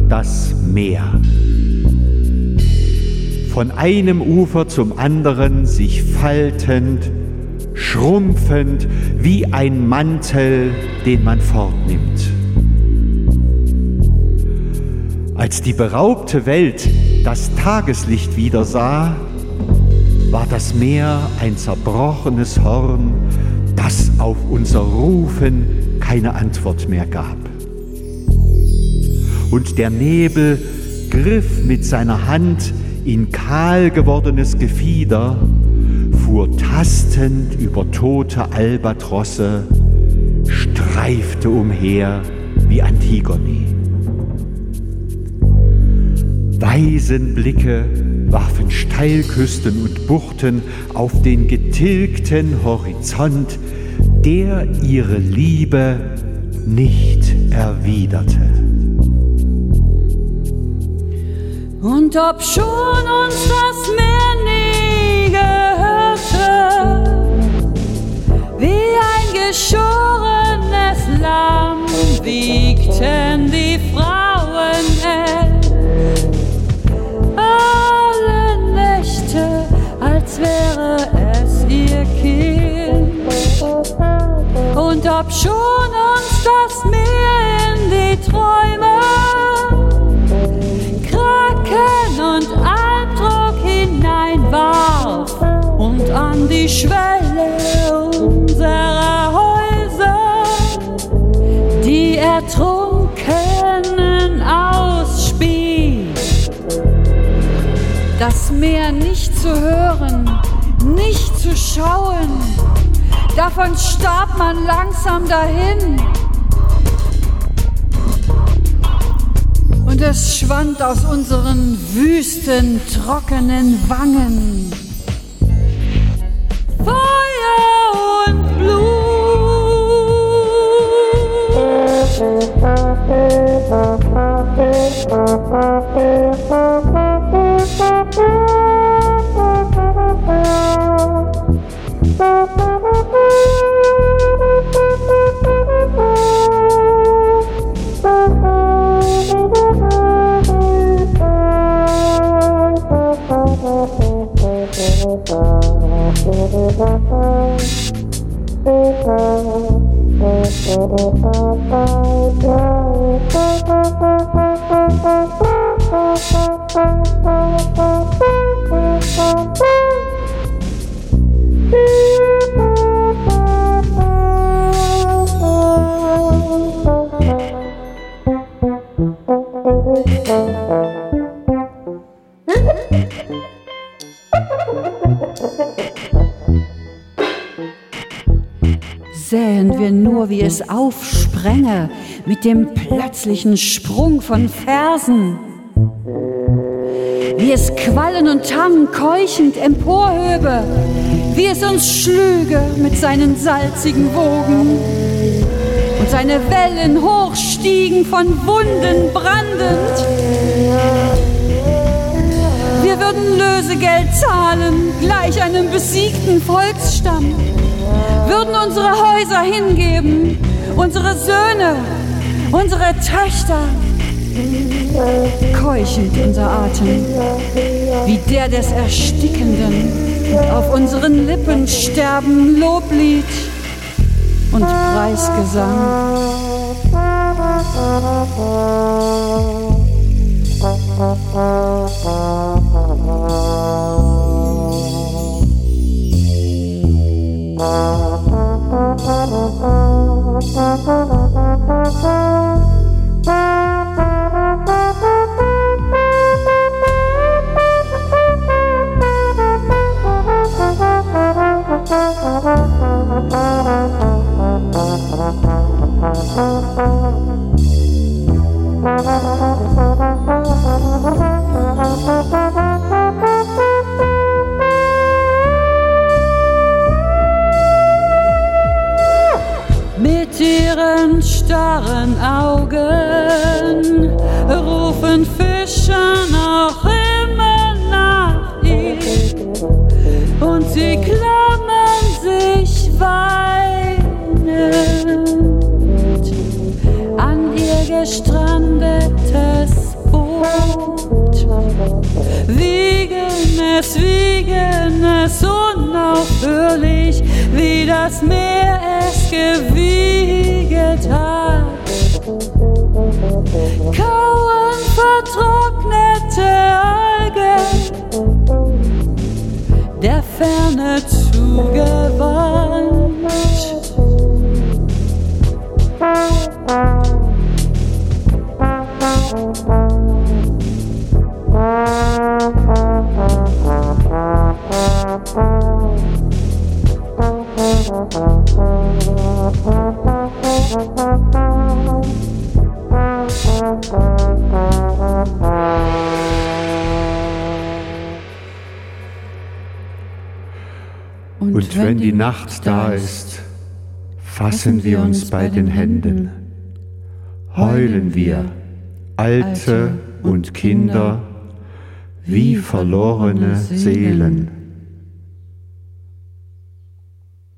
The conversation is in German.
das Meer. Von einem Ufer zum anderen sich faltend, schrumpfend wie ein Mantel, den man fortnimmt. Als die beraubte Welt das Tageslicht wieder sah, war das Meer ein zerbrochenes Horn, das auf unser Rufen keine Antwort mehr gab. Und der Nebel griff mit seiner Hand in kahl gewordenes Gefieder, fuhr tastend über tote Albatrosse, streifte umher wie Antigone. Waisenblicke warfen Steilküsten und Buchten auf den getilgten Horizont, der ihre Liebe nicht erwiderte. Und obschon uns das Meer nie gehörte, wie ein geschorenes Lamm wiegten die Frauen alle Nächte, als wäre es ihr Kind. Und obschon uns das Meer in die Träume, Kraken und Albdruck hineinwarf und an die Schwelle unserer Häuser die Ertrunkenen ausspie. Das Meer nicht zu hören, nicht zu schauen, davon starb man langsam dahin. Und es schwand aus unseren wüsten, trockenen Wangen Feuer und Blut. Sähen wir nur, wie es aufspränge mit dem plötzlichen Sprung von Fersen, wie es Quallen und Tannen keuchend emporhöbe, wie es uns schlüge mit seinen salzigen Wogen und seine Wellen hochstiegen von Wunden brandend. Wir würden Lösegeld zahlen, gleich einem besiegten Volksstamm, würden unsere Häuser hingeben, unsere Söhne, unsere Töchter. Keuchend unser Atem, wie der des Erstickenden, und auf unseren Lippen sterben Loblied und Preisgesang. Mit ihren starren Augen rufen Fische noch immer nach ihr, und sie klammern sich weinend an ihr gestrandetes das Meer es gewiegelt hat. Kauen vertrocknete Algen, der Ferne zugewandt. Und wenn die Nacht da ist, fassen wir uns bei den Händen, heulen wir, Alte und Kinder, wie verlorene Seelen.